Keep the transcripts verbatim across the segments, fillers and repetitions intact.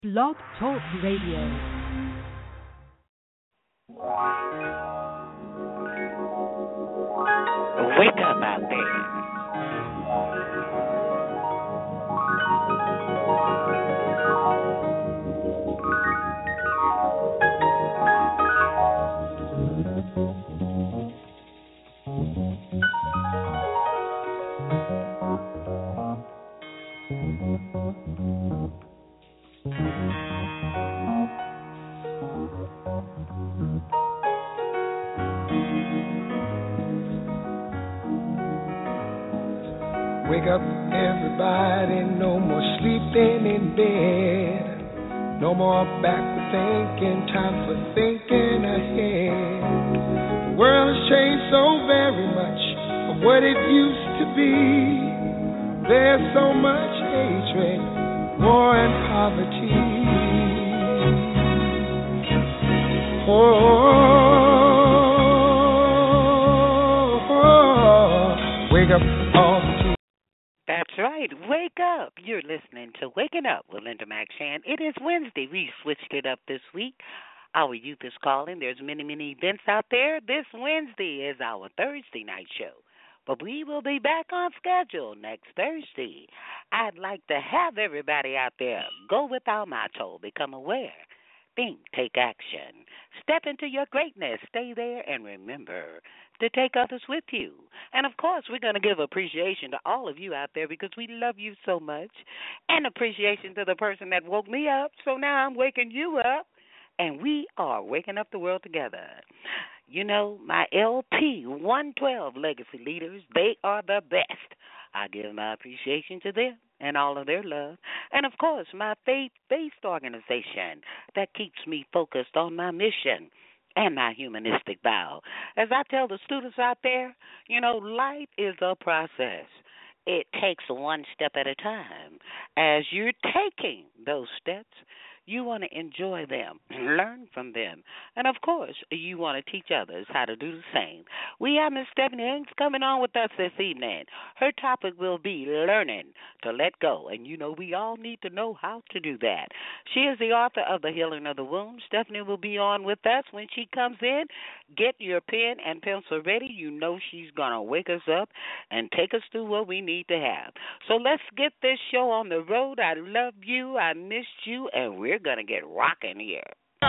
Blog Talk Radio. Wake up out there. Wake up, everybody, no more sleeping in bed. No more backward thinking, time for thinking ahead. The world has changed so very much from what it used to be. There's so much hatred, war and poverty. Oh, wake up all the time. That's right. Wake up. You're listening to Waking Up with Linda McShan. It is Wednesday. We switched it up this week. Our youth is calling. There's many, many events out there. This Wednesday is our Thursday night show. But we will be back on schedule next Thursday. I'd like to have everybody out there go with our motto, become aware, think, take action, step into your greatness, stay there, and remember to take others with you. And, of course, we're going to give appreciation to all of you out there because we love you so much, and appreciation to the person that woke me up. So now I'm waking you up, and we are waking up the world together. You know, my L P one twelve Legacy Leaders, they are the best. I give my appreciation to them and all of their love. And, of course, my faith-based organization that keeps me focused on my mission and my humanistic vow. As I tell the students out there, you know, life is a process. It takes one step at a time. As you're taking those steps, you want to enjoy them, learn from them, and, of course, you want to teach others how to do the same. We have Miss Stephanie Haynes coming on with us this evening. Her topic will be learning to let go, and, you know, we all need to know how to do that. She is the author of The Healing of the Womb. Stephanie will be on with us when she comes in. Get your pen and pencil ready. You know she's going to wake us up and take us through what we need to have. So let's get this show on the road. I love you. I missed you, and we're going to get rocking here.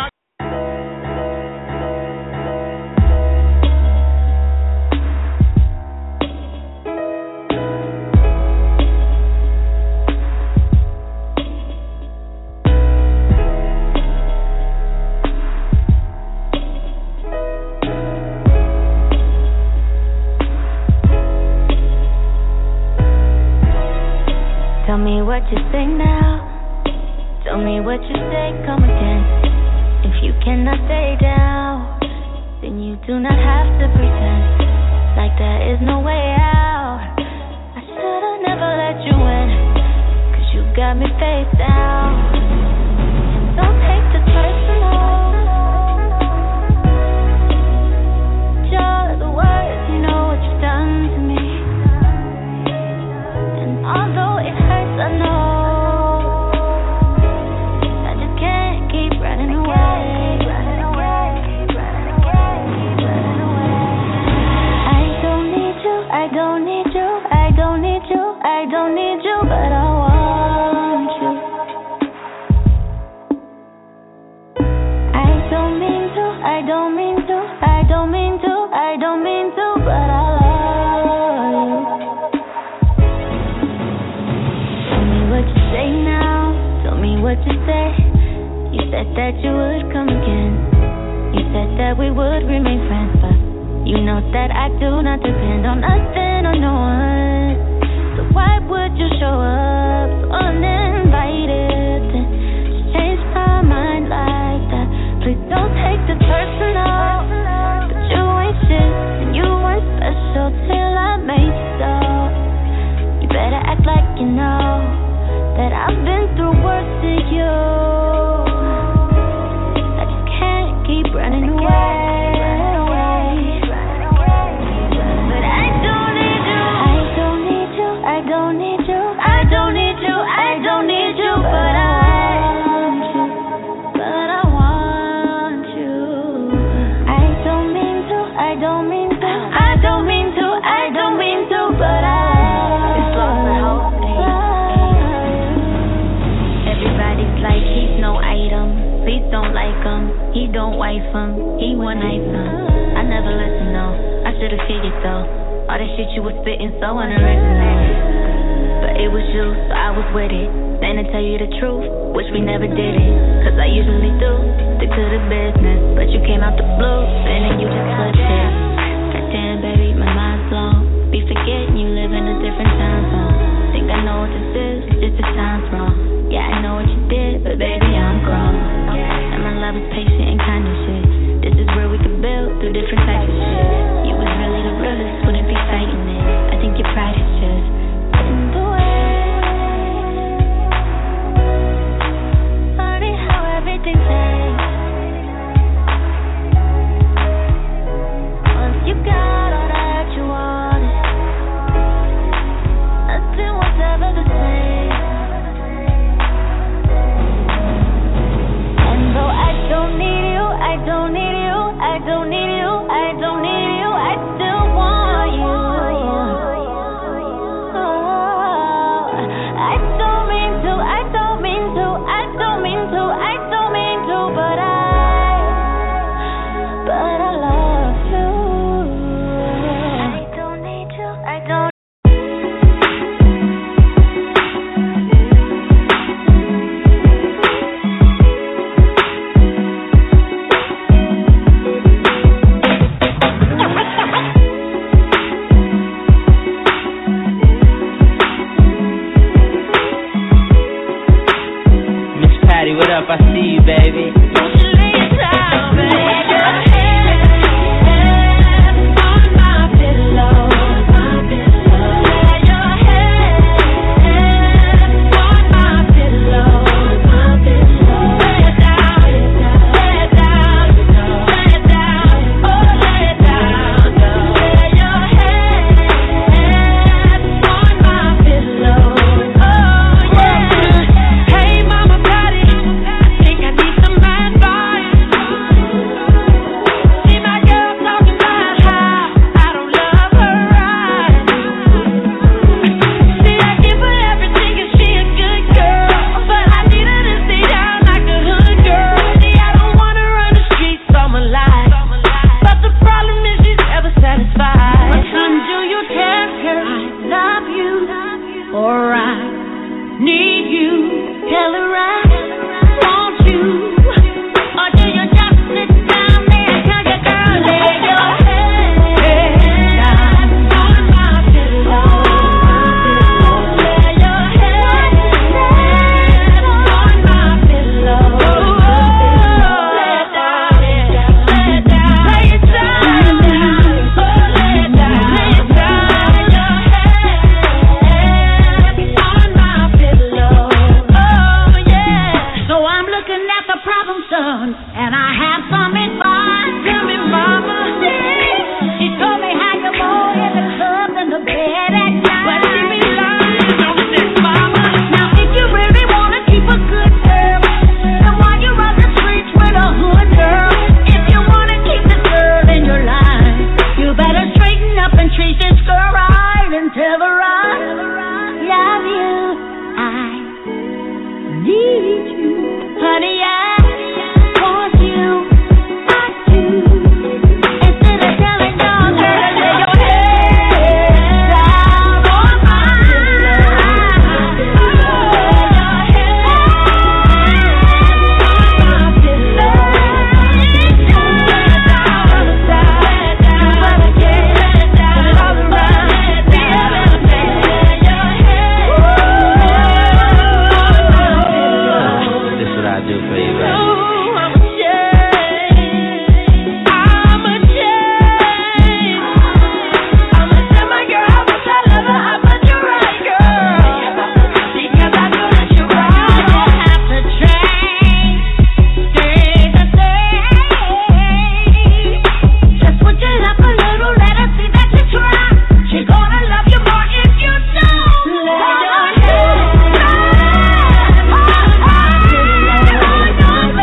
Tell me what you say now. Tell me what you say, come again. If you cannot stay down, then you do not have to pretend like there is no way out. I should've never let you in, cause you got me face down. Don't take this personal. Just the words, you know what you've done to me. And although it hurts, I know I don't need you, I don't need you, I don't need you, but I want you. I don't mean to, I don't mean to, I don't mean to, I don't mean to, but I love you. Tell me what you say now, tell me what you say. You said that you would come again. You said that we would remain friends, but you know that I do not depend on nothing or no one. So why would you show up so uninvited? Then just change my mind like that. Please don't take this personal. But you ain't shit and you weren't special till I made you so. You better act like you know that I've been through worse than you. I just can't keep running away. I don't need you, I don't need you, I don't need Please don't like him, he don't wife him, he one knife him. I never listened, no, I should've figured though. All that shit you was spitting so unoriginal. But it was you, so I was with it. Then to tell you the truth, wish we never did it. Cause I usually do, stick to the business. But you came out the blue, and then you just flipped it. Goddamn baby, my mind's blown. Be forgetting you live in a different time zone. Think I know what this is, it's just it sounds wrong. Yeah, I know what you did, but baby, I'm grown. And my love is patient and kind of shit. This is where we could build through different types of shit. You was really the realest, wouldn't be fighting it. I think your pride is just in the way. Funny how everything changed once you got all that you wanted. Nothing was ever the same. And though I don't need you, I don't need you, I don't need you, I don't need you, I still want you. Oh, I don't mean to, I don't mean to, I don't mean to, I don't mean to, but I, but I love you. I don't need you, I don't. What up? I see you, baby. Don't you lay it down, baby. Lay your head on my pillow. Lay your head on my pillow. Lay it down, lay it down, lay it down, oh lay it down. Lay your head on my pillow. Oh yeah. Hey mama, Patty. Think I need some advice. See my girl talking about how I don't love her right. See, I give her everything and she a good girl, but I need her to stay down like a hood girl. See, I don't wanna run the streets all my life, but the problem is she's never satisfied. What time do you tell her I love you or I need you? Tell her I want you, or do you just sit down there and tell your girl, lay your head down on my pillow. Lay your head on my pillow. Lay it down, lay it down, lay it down, oh lay it down, lay it down. Your head on my pillow. Oh yeah. So I'm looking at the problem, son, and I have some advice. Tell me, mama. She told me how you more in the club than the bed at night. But she be lying, don't this, mama. Now if you really wanna keep a good girl, then why you run the streets with a hood girl? If you wanna keep this girl in your life, you better straighten up and treat this girl right and tell her I love you. I need you, honey. I want you. I do. Instead of telling your girl to lay your head down on my pillow. Lay your head on my pillow. Lay it down, lay it down, lay it down. You better get it down all around. Lay your head on my pillow. This is what I do for you, baby. Oh, I'm a change. I'm a change. I'm a tell my girl how much I love her, how much you're right, girl. Because I know that you're right. You don't have to change. Stay the same. Just switch it up a little, let her see that you try. She's gonna love you more if you don't. Lay your head on my pillow.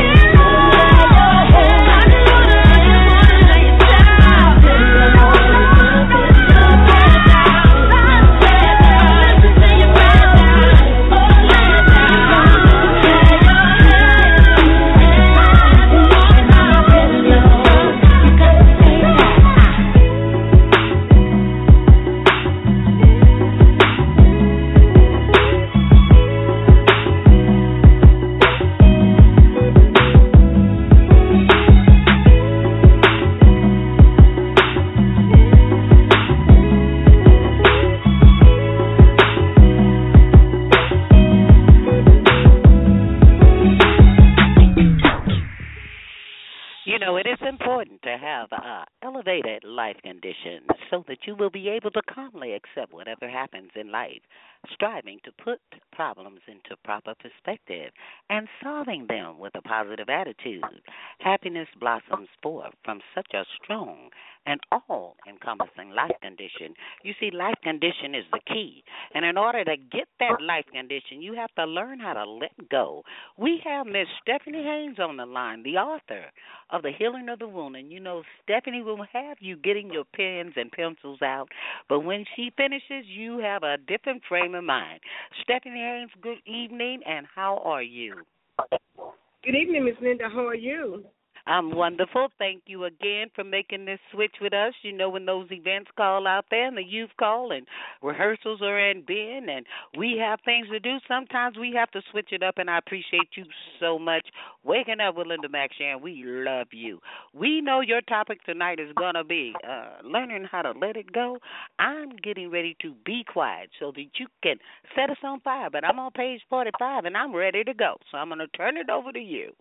You know, it is important to have uh, elevated life conditions so that you will be able to calmly accept whatever happens in life, striving to put problems into proper perspective and solving them with a positive attitude. Happiness blossoms forth from such a strong and all encompassing life condition. You see, life condition is the key. And in order to get that life condition, you have to learn how to let go. We have Miss Stephanie Haynes on the line, the author of The Healing of the Wound. And you know, Stephanie will have you getting your pens and pencils out. But when she finishes, you have a different frame of mind. Stephanie Haynes, good evening, and how are you? Good evening, Miss Linda. How are you? I'm wonderful. Thank you again for making this switch with us. You know, when those events call out there and the youth call and rehearsals are in bin and we have things to do, sometimes we have to switch it up, and I appreciate you so much. Waking Up with Linda McShan, we love you. We know your topic tonight is going to be uh, learning how to let it go. I'm getting ready to be quiet so that you can set us on fire, but I'm on page forty-five, and I'm ready to go. So I'm going to turn it over to you.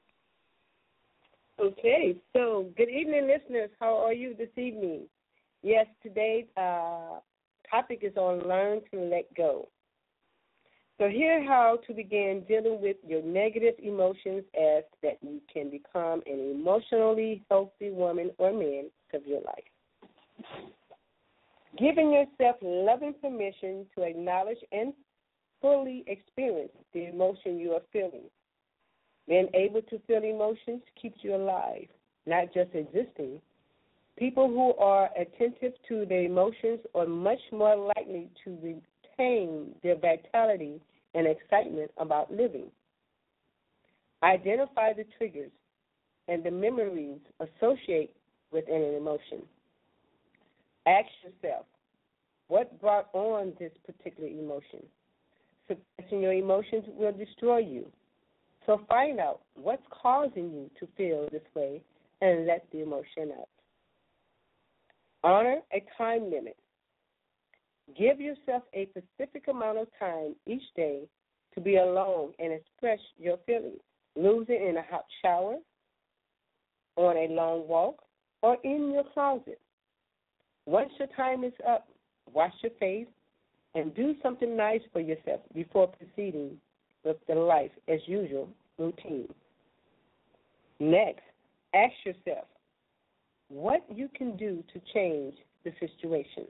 Okay, so good evening, listeners. How are you this evening? Yes, today's uh, topic is on learn to let go. So here's how to begin dealing with your negative emotions as that you can become an emotionally healthy woman or man of your life. Giving yourself loving permission to acknowledge and fully experience the emotion you are feeling. Being able to feel emotions keeps you alive, not just existing. People who are attentive to their emotions are much more likely to retain their vitality and excitement about living. Identify the triggers and the memories associated with an emotion. Ask yourself, what brought on this particular emotion? Suppressing your emotions will destroy you. So find out what's causing you to feel this way and let the emotion out. Honor a time limit. Give yourself a specific amount of time each day to be alone and express your feelings. Lose it in a hot shower, on a long walk, or in your closet. Once your time is up, wash your face and do something nice for yourself before proceeding with the life as usual routine. Next, ask yourself what you can do to change the situation.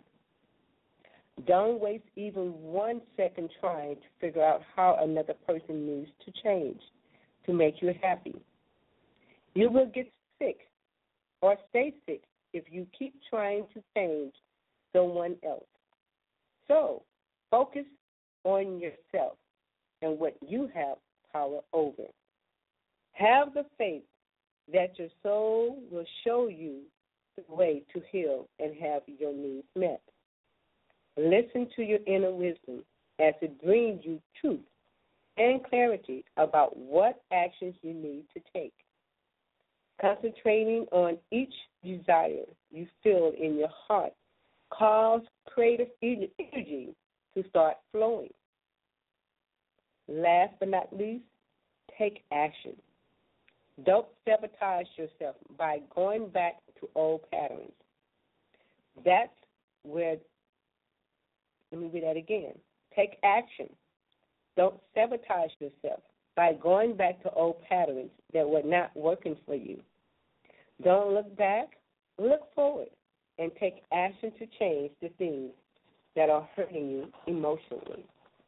Don't waste even one second trying to figure out how another person needs to change to make you happy. You will get sick or stay sick if you keep trying to change someone else. So focus on yourself and what you have power over. Have the faith that your soul will show you the way to heal and have your needs met. Listen to your inner wisdom as it brings you truth and clarity about what actions you need to take. Concentrating on each desire you feel in your heart cause creative energy to start flowing. Last but not least, take action. Don't sabotage yourself by going back to old patterns. That's where, let me read that again. Take action. Don't sabotage yourself by going back to old patterns that were not working for you. Don't look back, look forward, and take action to change the things that are hurting you emotionally.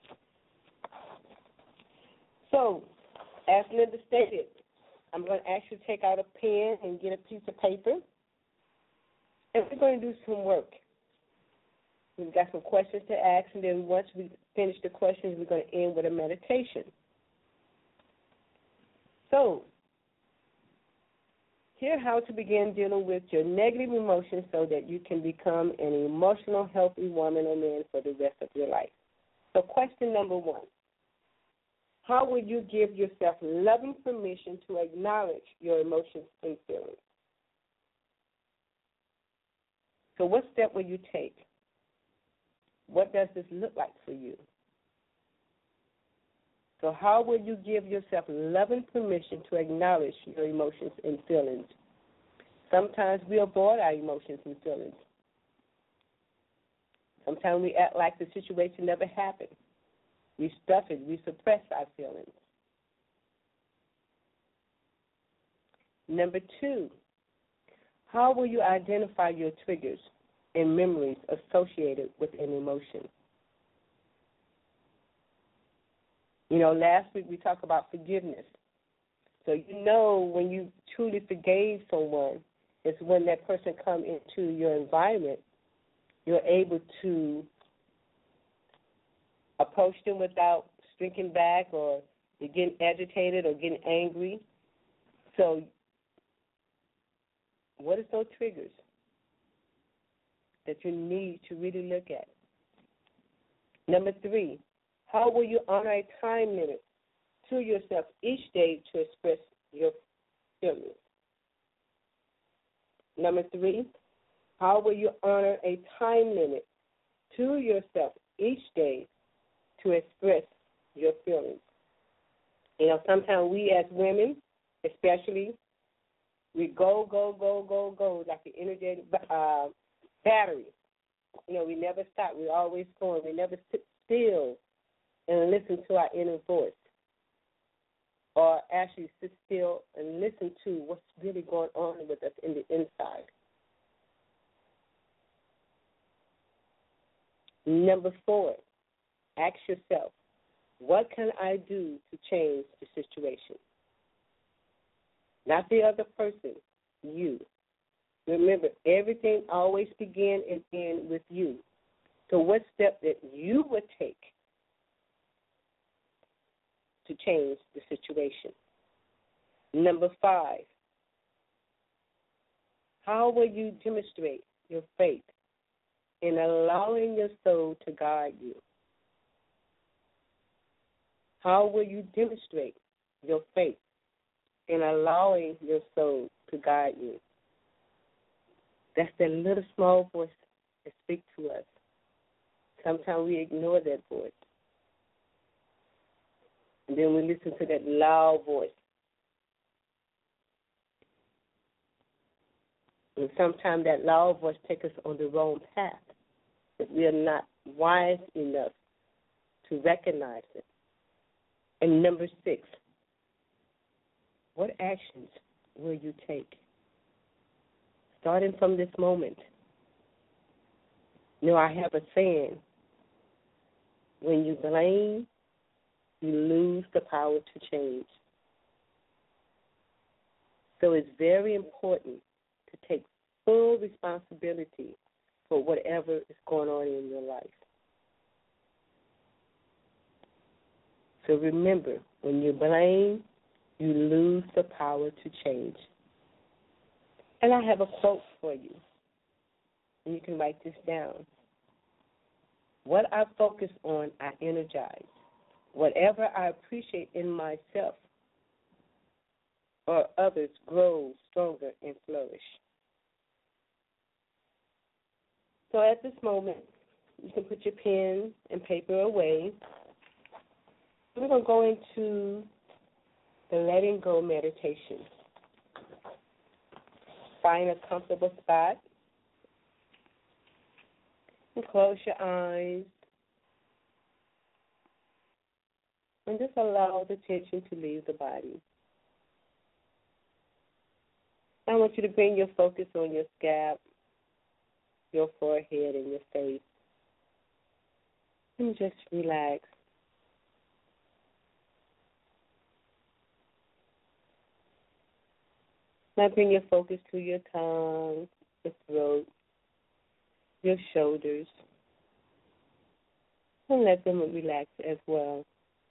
So, as Linda stated, I'm going to ask you to take out a pen and get a piece of paper, and we're going to do some work. We've got some questions to ask, and then once we finish the questions, we're going to end with a meditation. So, here's how to begin dealing with your negative emotions so that you can become an emotional, healthy woman or man for the rest of your life. So, question number one. How will you give yourself loving permission to acknowledge your emotions and feelings? So what step will you take? What does this look like for you? So how will you give yourself loving permission to acknowledge your emotions and feelings Sometimes we avoid our emotions and feelings. Sometimes we act like the situation never happened. We stuff it. We suppress our feelings. Number two, how will you identify your triggers and memories associated with an emotion? You know, last week we talked about forgiveness. So you know when you truly forgave someone, it's when that person comes into your environment, you're able to approach them without shrinking back or you're getting agitated or getting angry. So what is those triggers that you need to really look at? Number three, how will you honor a time limit to yourself each day to express your feelings? Number three, how will you honor a time limit to yourself each day to express your feelings? You know, sometimes we as women, especially, we go, go, go, go, go, like the energetic uh, battery. You know, we never stop. We're always going. We never sit still and listen to our inner voice, or actually sit still and listen to what's really going on with us in the inside. Number four, ask yourself, what can I do to change the situation? Not the other person, you. Remember, everything always begins and ends with you. So what step that you would take to change the situation? Number five, how will you demonstrate your faith in allowing your soul to guide you? How will you demonstrate your faith in allowing your soul to guide you? That's that little small voice that speaks to us. Sometimes we ignore that voice. And then we listen to that loud voice. And sometimes that loud voice takes us on the wrong path. But we are not wise enough to recognize it. And number six, what actions will you take? Starting from this moment. You know, I have a saying, when you blame, you lose the power to change. So it's very important to take full responsibility for whatever is going on in your life. So remember, when you blame, you lose the power to change. And I have a quote for you, and you can write this down. What I focus on, I energize. Whatever I appreciate in myself or others grows stronger and flourish. So at this moment, you can put your pen and paper away. We're going to go into the letting go meditation. Find a comfortable spot and close your eyes and just allow the tension to leave the body. I want you to bring your focus on your scalp, your forehead, and your face, and just relax. Now bring your focus to your tongue, your throat, your shoulders, and let them relax as well.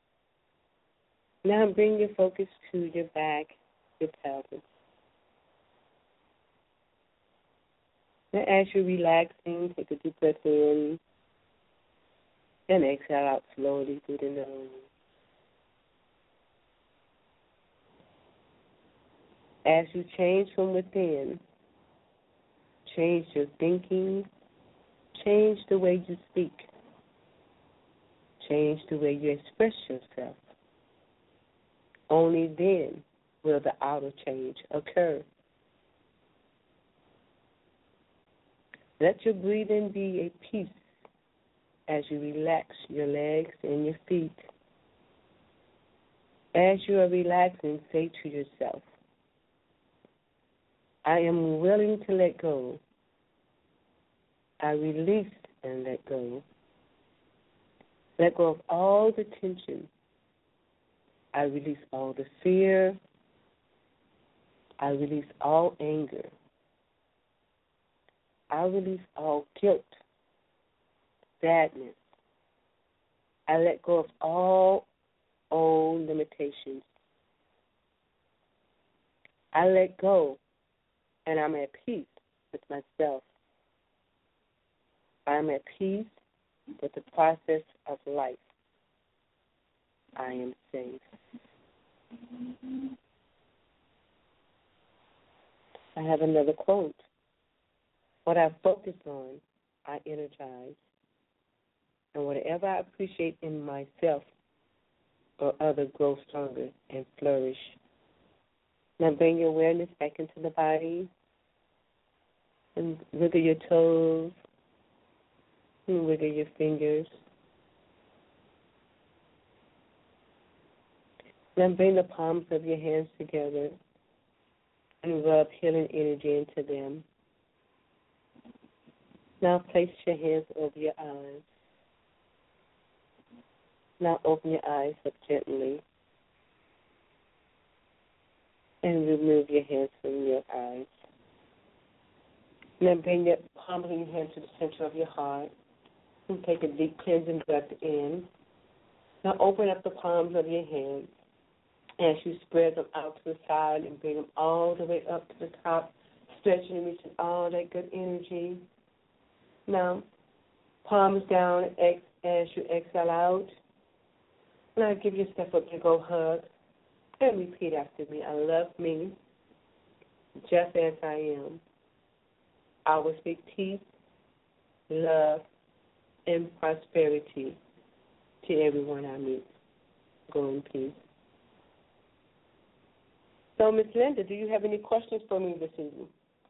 Now bring your focus to your back, your pelvis. Now as you're relaxing, take a deep breath in and exhale out slowly through the nose. As you change from within, change your thinking, change the way you speak, change the way you express yourself. Only then will the outer change occur. Let your breathing be a peace as you relax your legs and your feet. As you are relaxing, say to yourself, I am willing to let go. I release and let go. Let go of all the tension. I release all the fear. I release all anger. I release all guilt, sadness. I let go of all old limitations. I let go, and I'm at peace with myself. I'm at peace with the process of life. I am safe. I have another quote. What I focus on, I energize. And whatever I appreciate in myself or others grow stronger and flourish. Now bring your awareness back into the body and wiggle your toes and wiggle your fingers. Now bring the palms of your hands together and rub healing energy into them. Now place your hands over your eyes. Now open your eyes up gently and remove your hands from your eyes. Now bring your palm of your hand to the center of your heart and take a deep cleansing breath in. Now open up the palms of your hands as you spread them out to the side and bring them all the way up to the top, stretching and reaching all that good energy. Now, palms down as you exhale out. Now give yourself a big old hug and repeat after me. I love me just as I am. I will speak peace, love, and prosperity to everyone I meet. Go in peace. So, Miss Linda, do you have any questions for me this evening?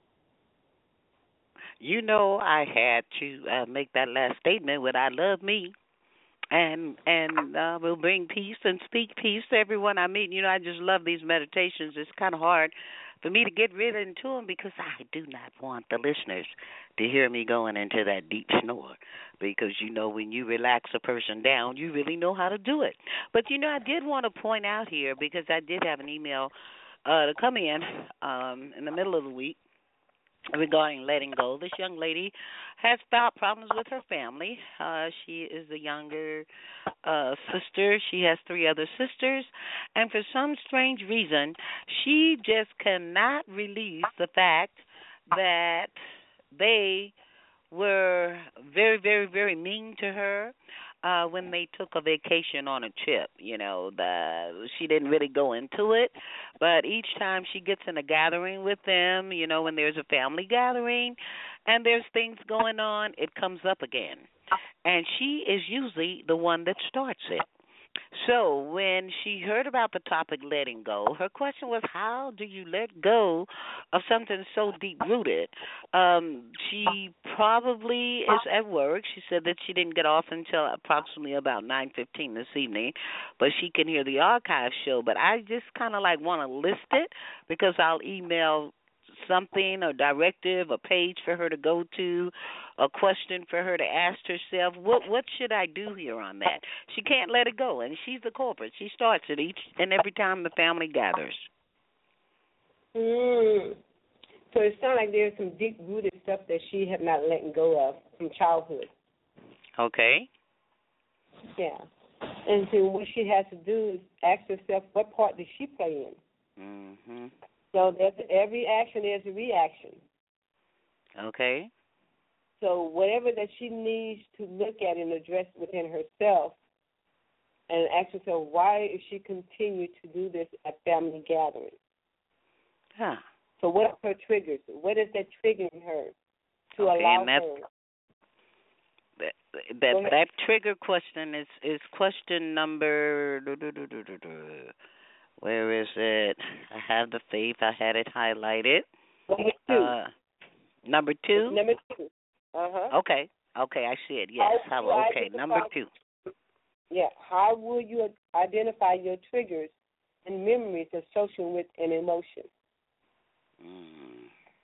You know, I had to uh, make that last statement with "I love me," and and uh, will bring peace and speak peace to everyone I meet. You know, I just love these meditations. It's kind of hard for me to get rid into them because I do not want the listeners to hear me going into that deep snore. Because, you know, when you relax a person down, you really know how to do it. But, you know, I did want to point out here, because I did have an email uh, to come in um, in the middle of the week regarding letting go. This young lady has found problems with her family. Uh, she is the younger uh, sister. She has three other sisters. And for some strange reason, she just cannot release the fact that they were very, very, very mean to her uh, when they took a vacation on a trip. You know, the she didn't really go into it, but each time she gets in a gathering with them, you know, when there's a family gathering and there's things going on, it comes up again. And she is usually the one that starts it. So when she heard about the topic letting go, her question was, how do you let go of something so deep-rooted? Um, she probably is at work. She said that she didn't get off until approximately about nine fifteen this evening, but she can hear the archive show. But I just kind of like want to list it because I'll email something, a directive, a page for her to go to, a question for her to ask herself. What what should I do here on that? She can't let it go, and she's the culprit. She starts it each and every time the family gathers. Mm. So it sounds like there's some deep-rooted stuff that she had not let go of from childhood. Okay. Yeah. And so what she has to do is ask herself, what part did she play in? Mm-hmm. So there's every action, there's a reaction. Okay. So whatever that she needs to look at and address within herself, and ask herself, why is she continue to do this at family gatherings? Huh. So what are her triggers? What is that triggering her to okay, allow and that, her? That that, that trigger question is, is question number. Where is it? I have the faith. I had it highlighted. Number two. Uh, number two. Number two. Uh-huh. Okay. Okay, I see it. Yes. How How, would you okay, number identify- two. Yeah, how will you identify your triggers and memories associated with an emotion? Mm.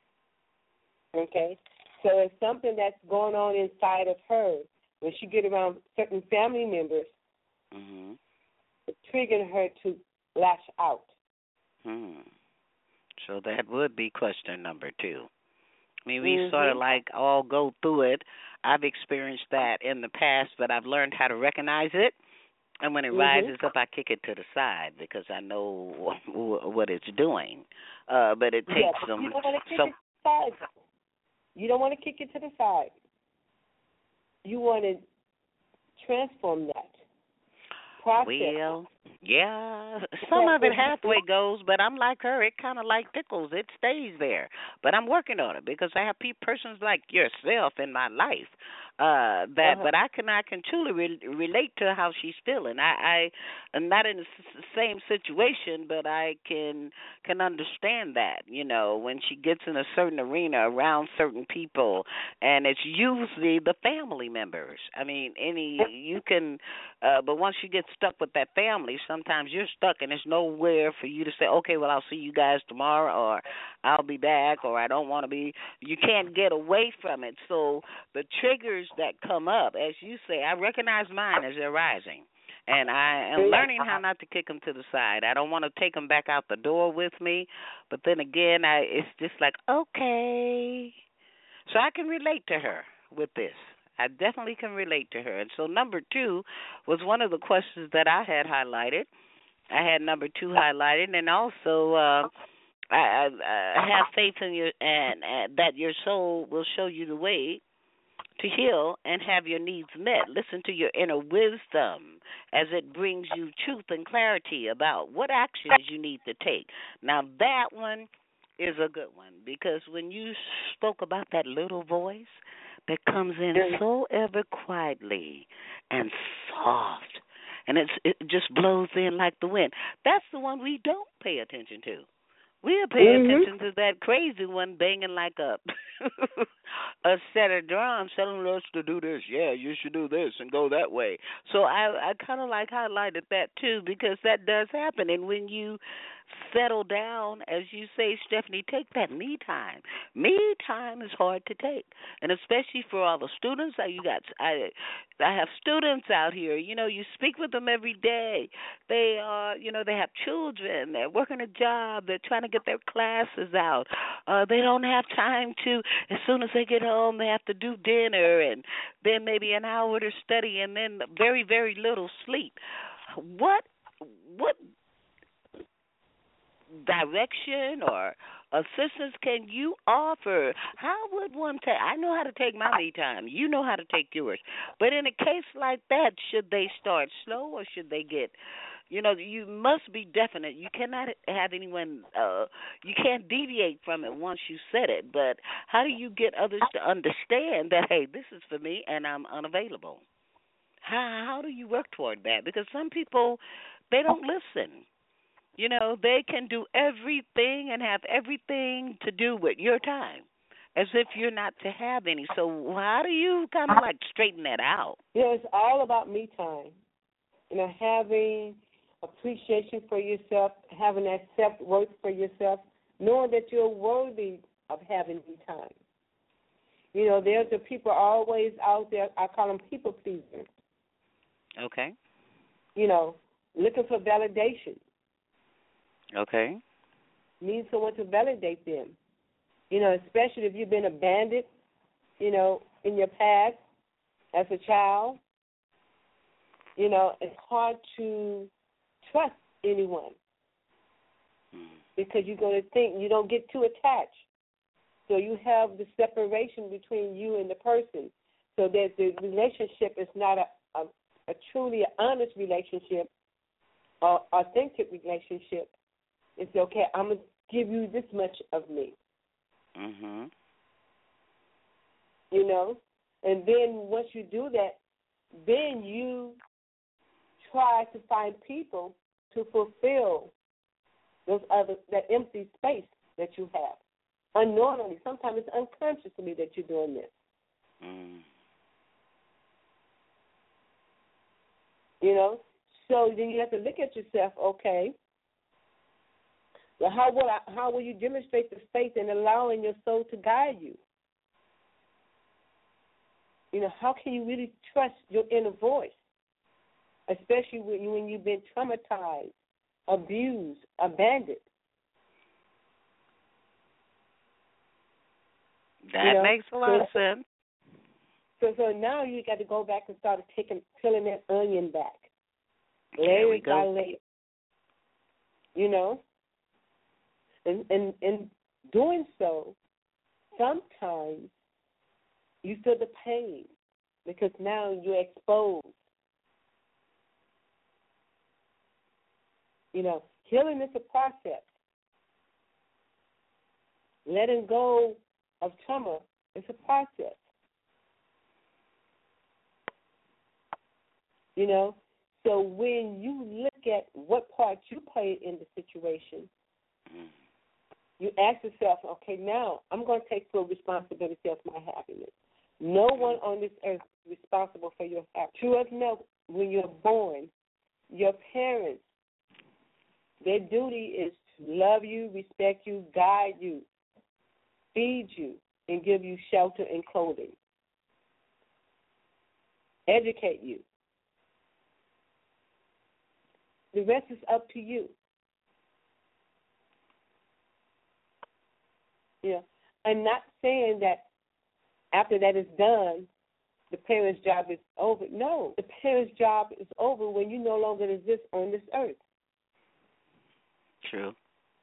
Okay? So it's something that's going on inside of her. When she get around certain family members, Mm-hmm. it's triggering her to lash out. Hmm. So that would be question number two. I mean, we Mm-hmm. sort of like all go through it. I've experienced that in the past, but I've learned how to recognize it. And when it Mhm. rises up, I kick it to the side because I know what it's doing. Uh, but it takes yeah, but some. You don't want to kick some it to the side. You don't want to kick it to the side. You want to transform that process. Well, yeah, some of it halfway goes, but I'm like her. It kind of like tickles. It stays there. But I'm working on it because I have pe- persons like yourself in my life uh, that, Uh-huh. but I can I can truly re- relate to how she's feeling. I, I am not in the s- same situation, but I can can understand that. You know, when she gets in a certain arena around certain people, and it's usually the family members. I mean, any you can, uh, but once you get stuck with that family, sometimes you're stuck, and there's nowhere for you to say, okay, well, I'll see you guys tomorrow, or I'll be back, or I don't want to be. You can't get away from it. So the triggers that come up, as you say, I recognize mine as they're rising. And I am learning how not to kick them to the side. I don't want to take them back out the door with me. But then again, I it's just like, okay. So I can relate to her with this. I definitely can relate to her. And so number two was one of the questions that I had highlighted. I had number two highlighted, and also uh, I, I, I have faith in you and, and that your soul will show you the way to heal and have your needs met. Listen to your inner wisdom as it brings you truth and clarity about what actions you need to take. Now, that one is a good one because when you spoke about that little voice that comes in so ever quietly and soft, and it's, it just blows in like the wind, that's the one we don't pay attention to. We'll pay Mhm. attention to that crazy one banging like a a set of drums telling us to do this. Yeah, you should do this and go that way. So I, I kind of like highlighted that too because that does happen. And when you settle down, as you say, Stephanie, take that me time. Me time is hard to take, and especially for all the students. You got, I, I have students out here. You know, you speak with them every day. They are, you know, they have children. They're working a job. They're trying to get their classes out. Uh, they don't have time to. As soon as they get home, they have to do dinner, and then maybe an hour to study, and then very, very little sleep. What, what direction or assistance can you offer? How would one take? I know how to take my me time. You know how to take yours. But in a case like that, should they start slow or should they get? You know, you must be definite. You cannot have anyone. Uh, you can't deviate from it once you said it. But how do you get others to understand that? Hey, this is for me, and I'm unavailable. How how do you work toward that? Because some people, they don't listen. You know, they can do everything and have everything to do with your time as if you're not to have any. So how do you kind of like straighten that out? You know, it's all about me time. You know, having appreciation for yourself, having that self-worth for yourself, knowing that you're worthy of having me time. You know, there's the people always out there, I call them people pleasers. Okay. You know, looking for validation. Okay. Need someone to validate them. You know, especially if you've been abandoned, you know, in your past as a child. You know, it's hard to trust anyone because you're going to think you don't get too attached. So you have the separation between you and the person so that the relationship is not a, a, a truly honest relationship or authentic relationship. It's okay, I'm going to give you this much of me. Mm-hmm. You know? And then once you do that, then you try to find people to fulfill those other that empty space that you have. Unknowingly, sometimes it's unconsciously that you're doing this. Mm. You know? So then you have to look at yourself, okay, well, how will I, how will you demonstrate the faith in allowing your soul to guide you? You know, how can you really trust your inner voice, especially when, you, when you've been traumatized, abused, abandoned? That you know? makes a lot so, of sense. So, so now you got to go back and start taking, peeling that onion back, There we layer by go. layer. You know, and and and doing so, sometimes you feel the pain because now you're exposed. You know, healing is a process. Letting go of trauma is a process. You know, so when you look at what part you played in the situation, Mm. you ask yourself, okay, now I'm going to take full responsibility of my happiness. No one on this earth is responsible for your happiness. True enough, when you're born, your parents, their duty is to love you, respect you, guide you, feed you, and give you shelter and clothing, educate you. The rest is up to you. Yeah, I'm not saying that after that is done, the parent's job is over. No, the parent's job is over when you no longer exist on this earth. True.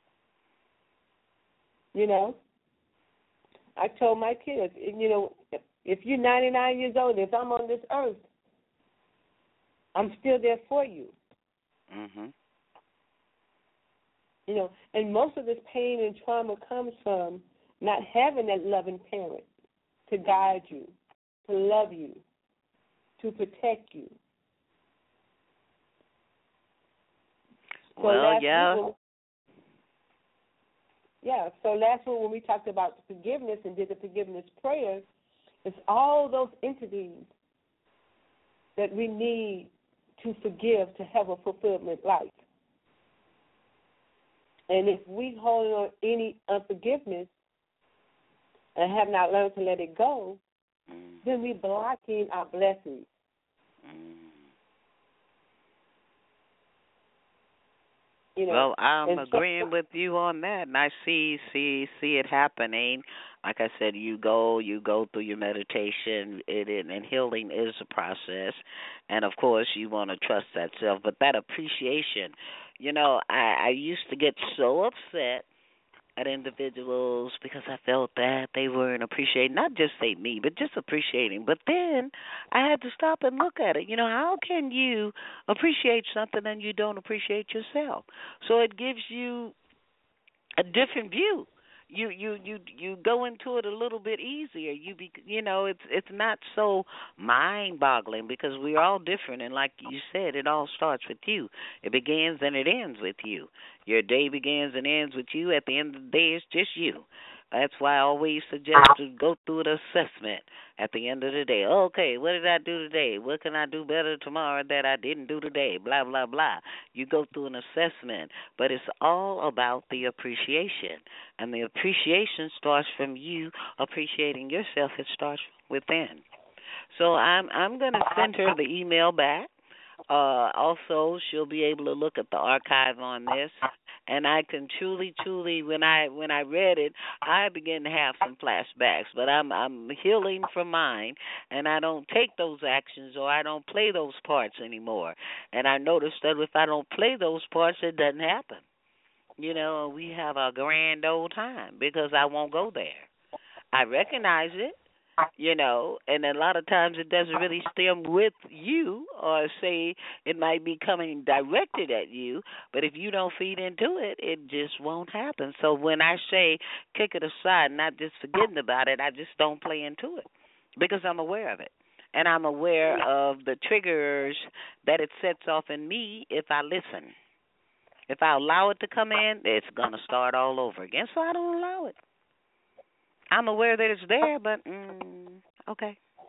You know, I told my kids, you know, if you're ninety-nine years old, if I'm on this earth, I'm still there for you. Mhm. You know, and most of this pain and trauma comes from not having that loving parent to guide you, to love you, to protect you. So Well, last yeah. week when, yeah, so last week when we talked about forgiveness and did the forgiveness prayer, it's all those entities that we need to forgive to have a fulfillment life. And if we hold on any unforgiveness and have not learned to let it go, Mm. then we blocking our blessings. Mm. You know, Well, I'm and so, agreeing with you on that, and I see see see it happening. Like I said, you go you go through your meditation, it, it and healing is a process, and of course you want to trust that self. But that appreciation, you know, I I used to get so upset at individuals because I felt that they weren't appreciating, not just say me, but just appreciating. But then I had to stop and look at it. You know, how can you appreciate something and you don't appreciate yourself? So it gives you a different view. You you you you go into it a little bit easier. You be you know it's it's not so mind boggling because we're all different, and like you said, it all starts with you. It begins and it ends with you. Your day begins and ends with you. At the end of the day, it's just you. That's why I always suggest to go through an assessment at the end of the day. Okay, what did I do today? What can I do better tomorrow that I didn't do today? Blah, blah, blah. You go through an assessment, but it's all about the appreciation. And the appreciation starts from you appreciating yourself. It starts within. So I'm I'm going to send her the email back. Uh, also, she'll be able to look at the archive on this, and I can truly, truly, when I when I read it, I began to have some flashbacks. But I'm I'm healing from mine, and I don't take those actions or I don't play those parts anymore. And I noticed that if I don't play those parts, it doesn't happen. You know, we have a grand old time because I won't go there. I recognize it, you know, and a lot of times it doesn't really stem with you or say it might be coming directed at you, but if you don't feed into it, it just won't happen. So when I say kick it aside, not just forgetting about it, I just don't play into it because I'm aware of it. And I'm aware of the triggers that it sets off in me if I listen. If I allow it to come in, it's going to start all over again, so I don't allow it. I'm aware that it's there, but mm, okay.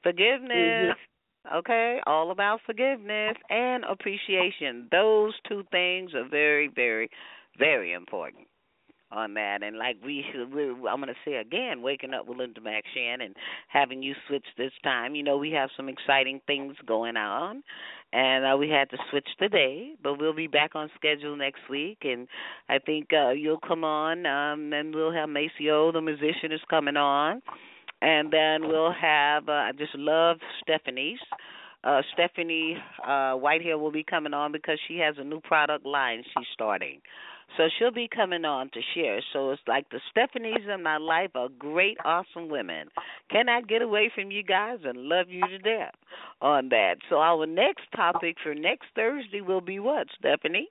Forgiveness. Mm-hmm. Okay, all about forgiveness and appreciation. Those two things are very, very, very important on that. And like we, we I'm going to say again, waking up with Linda McShan and having you switch this time. You know, we have some exciting things going on, and uh, we had to switch today, but we'll be back on schedule next week. And I think uh, you'll come on, um, and we'll have Maceo, the musician, is coming on. And then we'll have, uh, I just love Stephanie's. Uh, Stephanie uh, Whitehair will be coming on because she has a new product line she's starting. So she'll be coming on to share. So it's like the Stephanies in my life are great, awesome women. Cannot get away from you guys and love you to death on that. So our next topic for next Thursday will be what, Stephanie?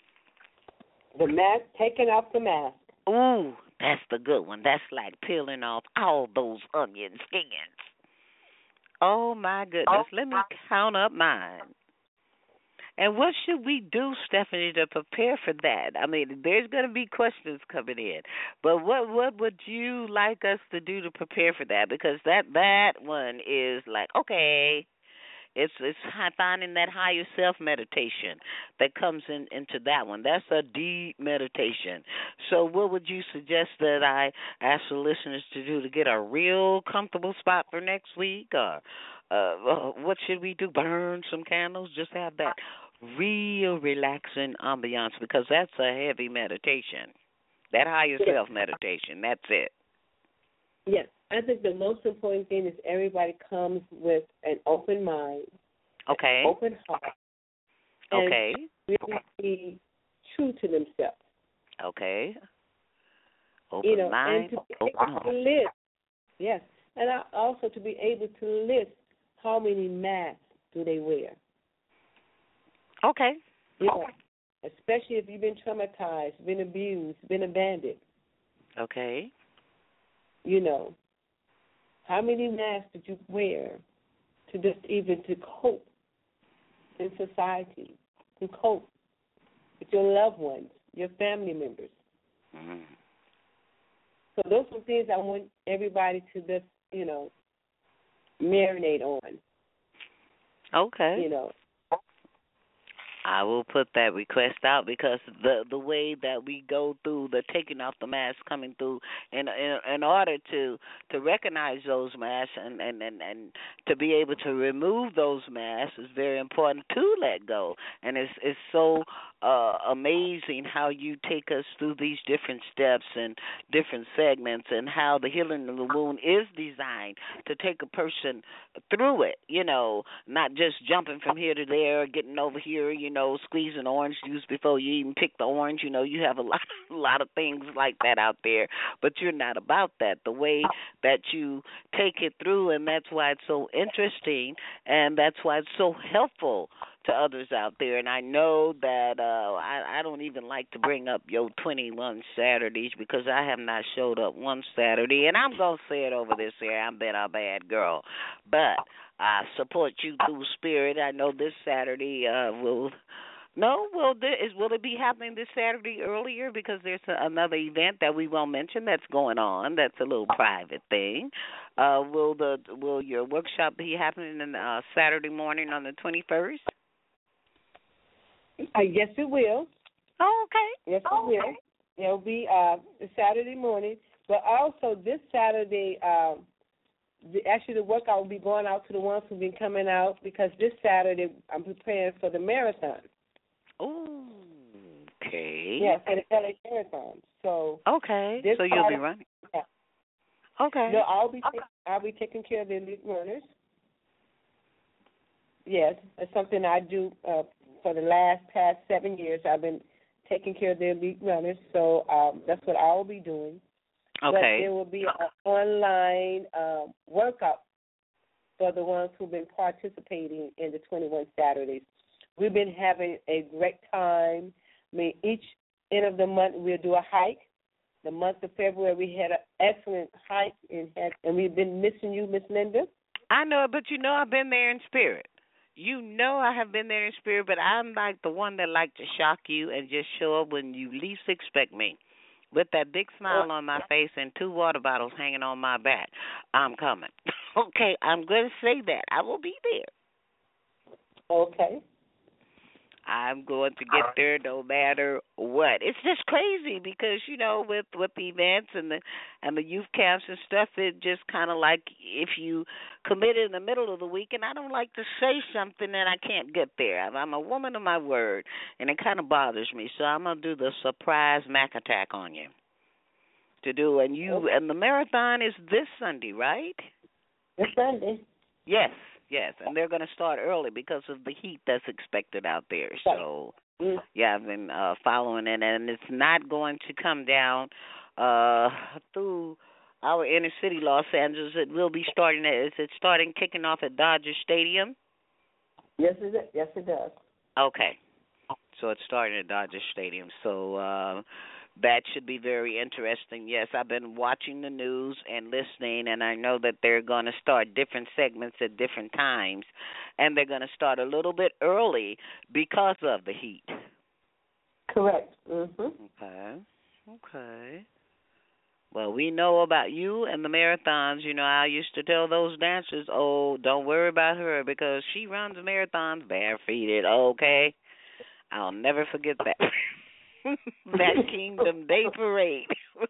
The mask, taking off the mask. Ooh, that's the good one. That's like peeling off all those onion skins. Oh, my goodness. Let me count up mine. And what should we do, Stephanie, to prepare for that? I mean, there's going to be questions coming in. But what what would you like us to do to prepare for that? Because that, that one is like, okay, it's it's finding that higher self meditation that comes in into that one. That's a deep meditation. So what would you suggest that I ask the listeners to do to get a real comfortable spot for next week? Or uh, what should we do? Burn some candles? Just have that real relaxing ambiance, because that's a heavy meditation. That higher yes. self meditation, that's it. Yes. I think the most important thing is everybody comes with an open mind, okay, an open heart, and okay, really be true to themselves. Okay. Open you know, mind, and to be open able heart. to list, yes, and also to be able to list how many masks do they wear. Okay. You know, especially if you've been traumatized, been abused, been abandoned. Okay. You know, how many masks did you wear to just even to cope in society, to cope with your loved ones, your family members? Mm-hmm. So those are things I want everybody to just, you know, marinate on. Okay. You know. I will put that request out, because the the way that we go through the taking off the mask, coming through in in, in order to, to recognize those masks and, and, and, and to be able to remove those masks is very important to let go. And it's it's so uh, amazing how you take us through these different steps and different segments, and how the healing of the wound is designed to take a person through it, you know, not just jumping from here to there, getting over here, you know, squeezing orange juice before you even pick the orange. You know, you have a lot, a lot of things like that out there, but you're not about that. The way that you take it through, and that's why it's so interesting, and that's why it's so helpful to others out there. And I know that uh, I, I don't even like to bring up your twenty-one Saturdays, because I have not showed up one Saturday, and I'm going to say it over this here. I've been a bad girl, but I support you through spirit. I know this Saturday uh, will... No, will there is will it be happening this Saturday earlier, because there's a, another event that we won't mention that's going on. That's a little private thing. Uh, will the will your workshop be happening on uh, Saturday morning on the twenty-first? I guess it will. Oh, okay. Yes, it oh, will. Okay. It'll be uh, Saturday morning, but also this Saturday. Um, The, actually, the workout will be going out to the ones who've been coming out, because this Saturday I'm preparing for the marathon. Oh, okay. Yes, for the L A Marathon. So okay, so you'll Saturday, be running. Yeah. Okay. No, I'll be okay. I'll be taking care of the elite runners. Yes, it's something I do uh, for the last past seven years. I've been taking care of the elite runners, so um, that's what I will be doing. Okay. But there will be an online um, workup for the ones who've been participating in the twenty-one Saturdays. We've been having a great time. I mean, each end of the month we'll do a hike. The month of February we had an excellent hike, and, had, and we've been missing you, Miss Linda. I know, but you know I've been there in spirit. You know I have been there in spirit, but I'm like the one that like to shock you and just show up when you least expect me. with that big smile on my face and two water bottles hanging on my back. I'm coming. Okay, I'm going to say that. I will be there. Okay. I'm going to get there no matter what. It's just crazy because, you know, with, with the events and the and the youth camps and stuff, it just kind of like if you commit in the middle of the week, and I don't like to say something that I can't get there. I'm, I'm a woman of my word, and it kind of bothers me. So I'm going to do the surprise Mac attack on you to do. And you and the marathon is this Sunday, right? This Sunday. Yes. Yes, and they're going to start early because of the heat that's expected out there. So, yeah, I've been uh, following it, and it's not going to come down uh, through our inner city, Los Angeles. It will be starting. At, is it starting kicking off at Dodger Stadium? Yes, it yes it does. Okay, so it's starting at Dodger Stadium. So. Uh, That should be very interesting. Yes, I've been watching the news and listening, and I know that they're going to start different segments at different times, and they're going to start a little bit early because of the heat. Correct. Mm-hmm. Okay. Okay. Well, we know about you and the marathons. You know, I used to tell those dancers, oh, don't worry about her because she runs marathons barefooted, okay? I'll never forget that. That Kingdom Day Parade.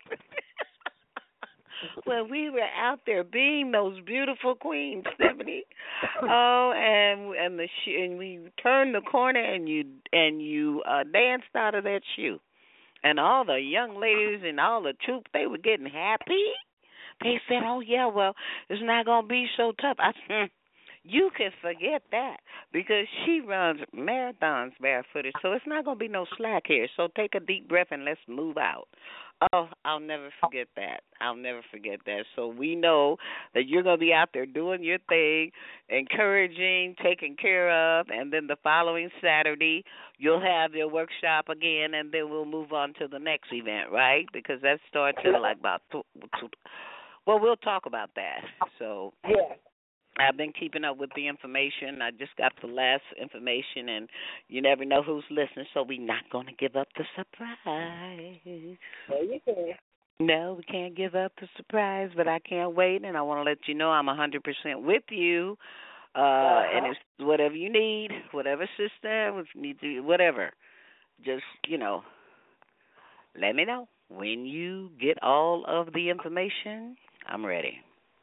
Well, we were out there being those beautiful queens, Stephanie. Oh, and and the sh- and we turned the corner and you and you uh, danced out of that shoe, and all the young ladies and all the troops, they were getting happy. They said, "Oh yeah, well, it's not gonna be so tough." I said, you can forget that because she runs marathons barefooted, so it's not going to be no slack here. So take a deep breath and let's move out. Oh, I'll never forget that. I'll never forget that. So we know that you're going to be out there doing your thing, encouraging, taking care of, and then the following Saturday you'll have your workshop again, and then we'll move on to the next event, right? Because that starts at like about two, two, well, we'll talk about that. So yeah. I've been keeping up with the information. I just got the last information, and you never know who's listening, so we're not going to give up the surprise. There you go. No, we can't give up the surprise, but I can't wait, and I want to let you know I'm one hundred percent with you, uh, uh-huh. and it's whatever you need, whatever system, if you need to, whatever. Just, you know, let me know. When you get all of the information, I'm ready.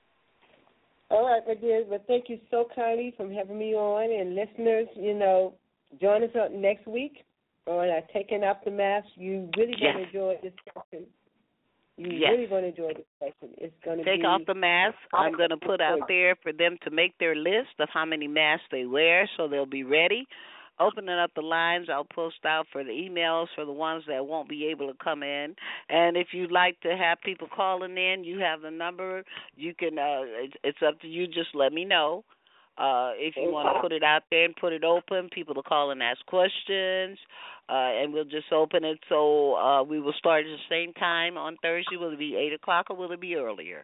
All right, my dear. Well, thank you so kindly for having me on. And listeners, you know, join us up next week on uh, Taking Off the Mask. You really yes. going to enjoy this session. You yes. really going to enjoy this session. It's going to Take be... off the mask. I'm going to put out there for them to make their list of how many masks they wear so they'll be ready. Opening up the lines, I'll post out for the emails for the ones that won't be able to come in. And if you'd like to have people calling in, you have the number. You can. Uh, it's, it's up to you. Just let me know. Uh, if you want to put it out there and put it open, people to call and ask questions, uh, and we'll just open it. So uh, we will start at the same time on Thursday. Will it be eight o'clock or will it be earlier?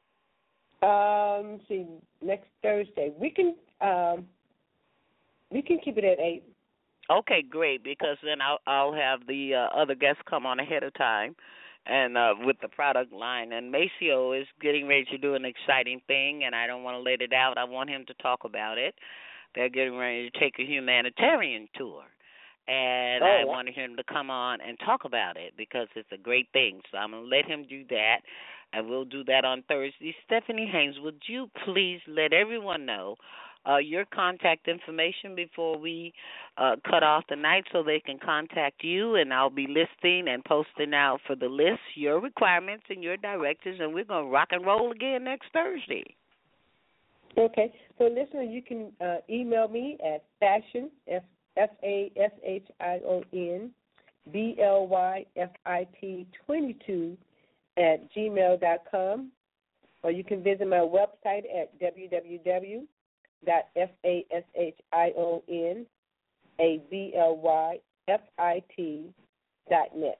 Um, see, next Thursday. We can... Um, We can keep it at eight. Okay, great, because then I'll, I'll have the uh, other guests come on ahead of time and uh, with the product line. And Maceo is getting ready to do an exciting thing, and I don't want to let it out. I want him to talk about it. They're getting ready to take a humanitarian tour, and oh, I wow. wanted him to come on and talk about it because it's a great thing. So I'm going to let him do that, and we'll do that on Thursday. Stephanie Haynes, would you please let everyone know Uh, your contact information before we uh, cut off the night so they can contact you, and I'll be listing and posting out for the list your requirements and your directives, and we're going to rock and roll again next Thursday. Okay. So, listener, you can uh, email me at fashion, F A S H I O N, B L Y F I T twenty-two at gmail dot com, or you can visit my website at w w w dot F A S H I O N A B L Y F I T dot net.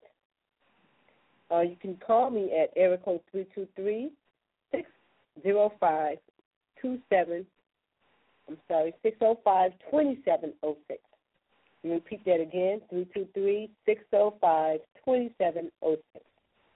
Uh, you can call me at area code three two three, six zero five, two seven, I'm sorry, six oh five, two seven oh six. You repeat that again, three two three, six oh five, two seven oh six.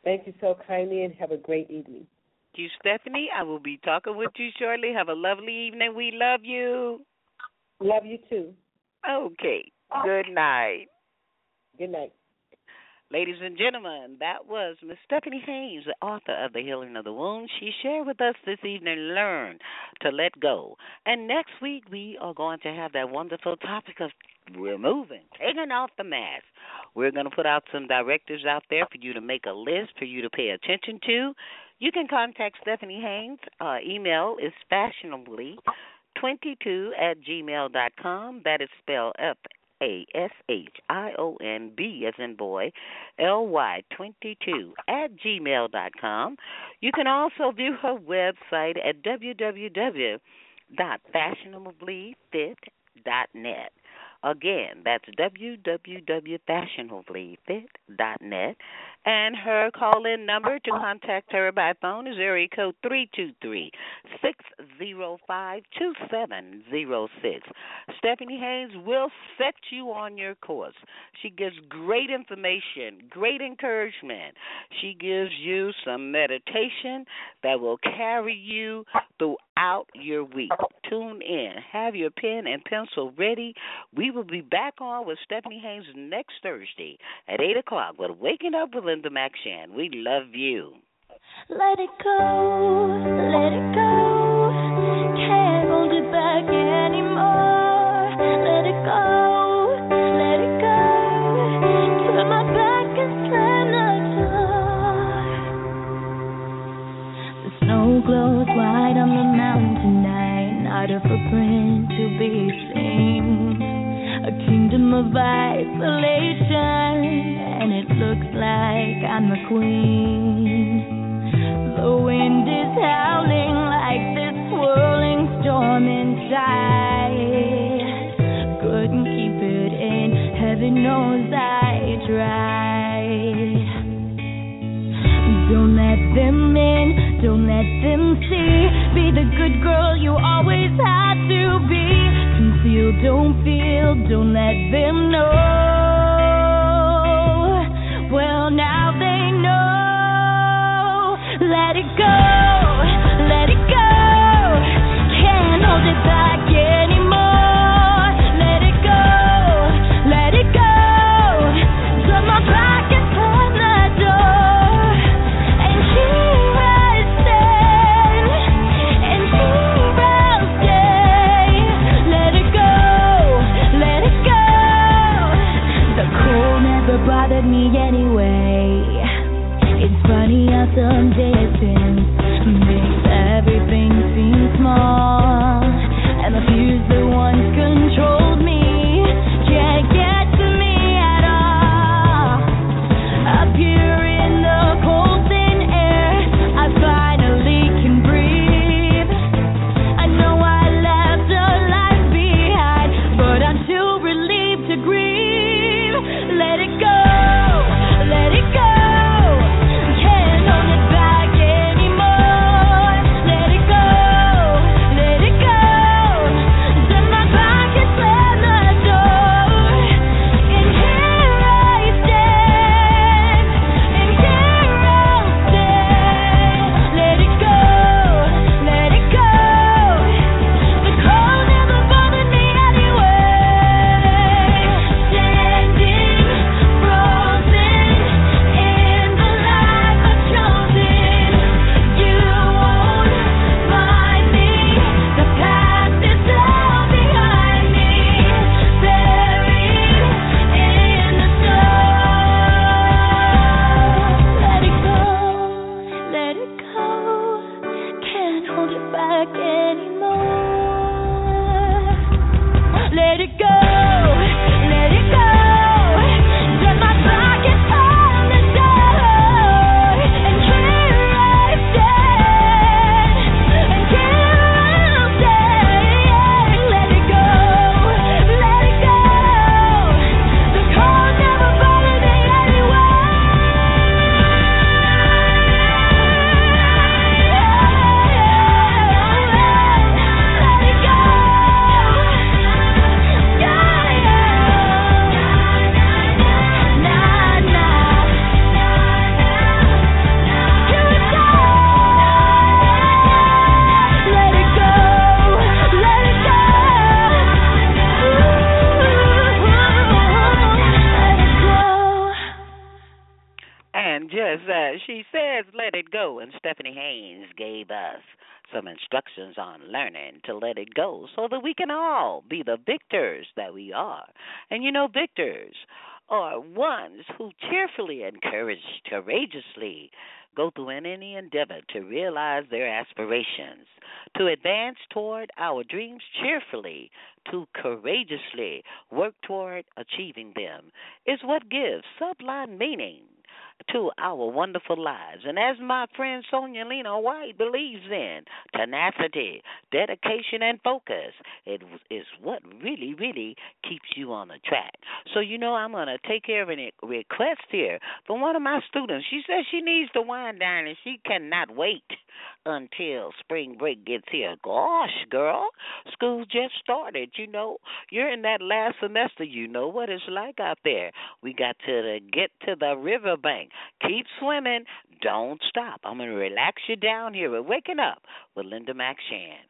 Thank you so kindly and have a great evening. Thank you, Stephanie. I will be talking with you shortly. Have a lovely evening. We love you. Love you too. Okay. Good night. Good night. Ladies and gentlemen, that was Miss Stephanie Haynes, the author of The Healing of the Wound. She shared with us this evening, Learn to Let Go. And next week, we are going to have that wonderful topic of removing, taking off the mask. We're going to put out some directives out there for you to make a list, for you to pay attention to. You can contact Stephanie Haynes. Uh, email is fashionably twenty-two at gmail dot com. That is spelled F A S H I O N B as in boy, L Y twenty-two at gmail dot com. You can also view her website at w w w dot fashionably fit dot net. Again, that's w w w dot fashionably fit dot net. And her call-in number to contact her by phone is area code three two three, six zero five, two seven zero six. Stephanie Haynes will set you on your course. She gives great information, great encouragement. She gives you some meditation that will carry you throughout your week. Tune in. Have your pen and pencil ready. We will be back on with Stephanie Haynes next Thursday at eight o'clock with Waking Up with Linda McShan. We love you. Let it go, let it go. Can't hold it back anymore. Let it go, let it go. Turn my back and slam the door. The snow glows white on the mountain tonight. Not a footprint to be seen. A kingdom of isolation, and it looks like I'm the queen. The wind is howling like this swirling storm inside. Couldn't keep it in, heaven knows I tried. Don't let them in, don't let them see. Be the good girl you always had to be. Conceal, don't feel, don't let them know. Well, now they know. Let it go, let it go. Can't hold it back anymore. Let it go, let it go. Turn my back and slam the door. And here I stand, and here I'll stay. Let it go, let it go. The cold never bothered me anyway. It's funny how some distance makes everything seem small, and the fears that once controlled me can't get to me at all. Up here in the cold thin air, I finally can breathe. I know I left a life behind, but I'm too relieved to grieve. Let it go, let it go. Can't hold it back anymore. Let it go, let it go. Turn my back and slam And just uh, she says, let it go. And Stephanie Haynes gave us some instructions on learning to let it go so that we can all be the victors that we are. And you know, victors are ones who cheerfully and courage, courageously go through any endeavor to realize their aspirations, to advance toward our dreams cheerfully, to courageously work toward achieving them, is what gives sublime meaning to our wonderful lives. And as my friend Sonia Lena White believes in, tenacity, dedication, and focus, it is what really, really keeps you on the track. So, you know, I'm going to take care of a request here from one of my students. She says she needs to wind down and she cannot wait until spring break gets here. Gosh, girl, school just started, you know. You're in that last semester. You know what it's like out there. We got to get to the riverbank. Keep swimming. Don't stop. I'm going to relax you down here. We're waking up with Linda McShan.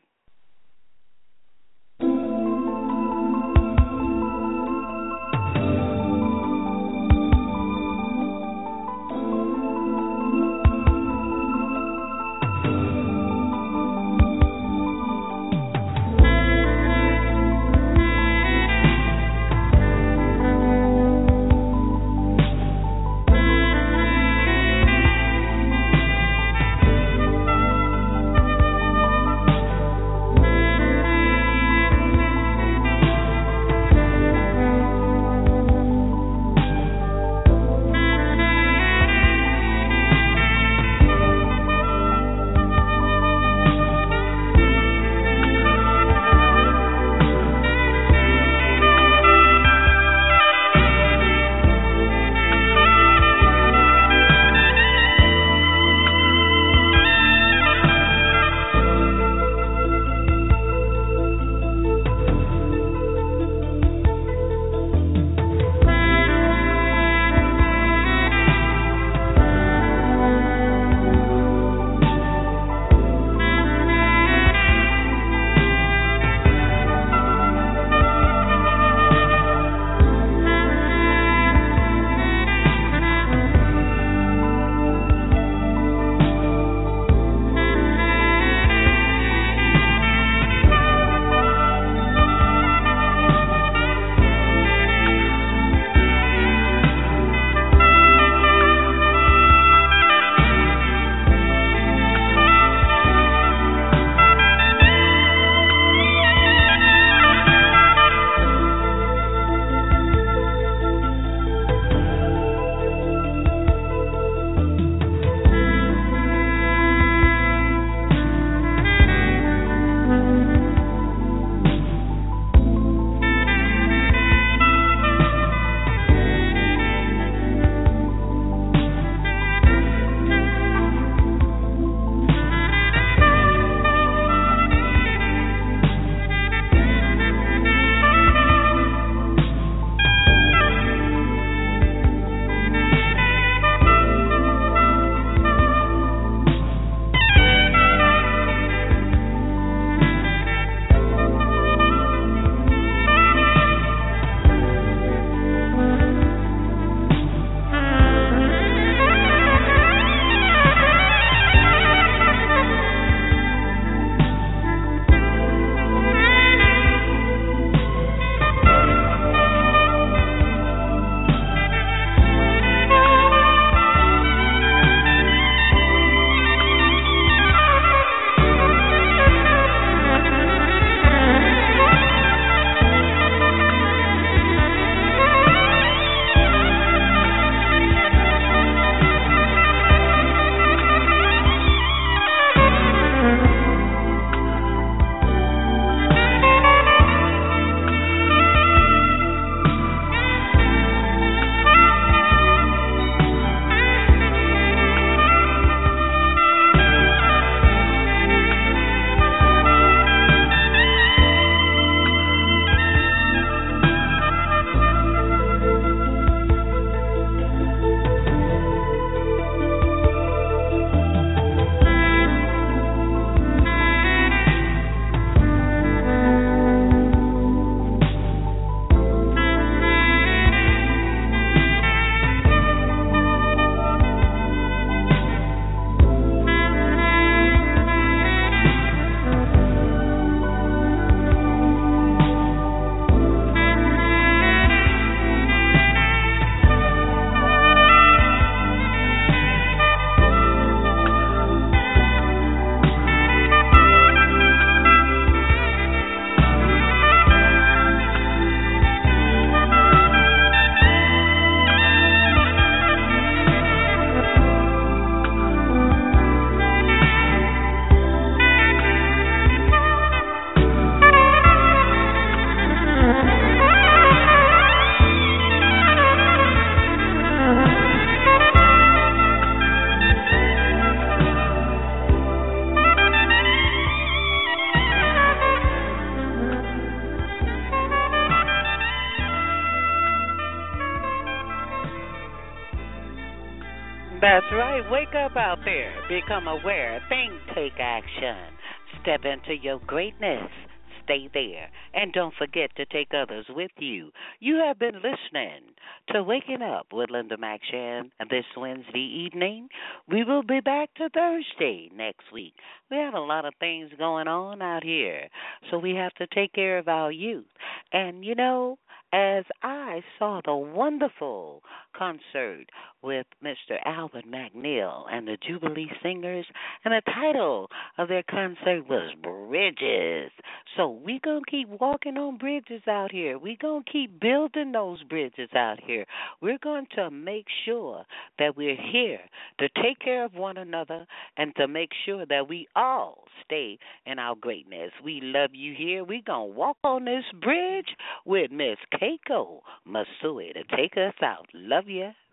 That's right. Wake up out there. Become aware. Think, take action. Step into your greatness. Stay there. And don't forget to take others with you. You have been listening to Waking Up with Linda McShan this Wednesday evening. We will be back to Thursday next week. We have a lot of things going on out here, so we have to take care of our youth. And, you know, as I saw the wonderful concert with Mister Albert McNeil and the Jubilee Singers, and the title of their concert was Bridges. So we're going to keep walking on bridges out here. We're going to keep building those bridges out here. We're going to make sure that we're here to take care of one another and to make sure that we all stay in our greatness. We love you here. We're going to walk on this bridge with Miss Keiko Masui to take us out. Love ya.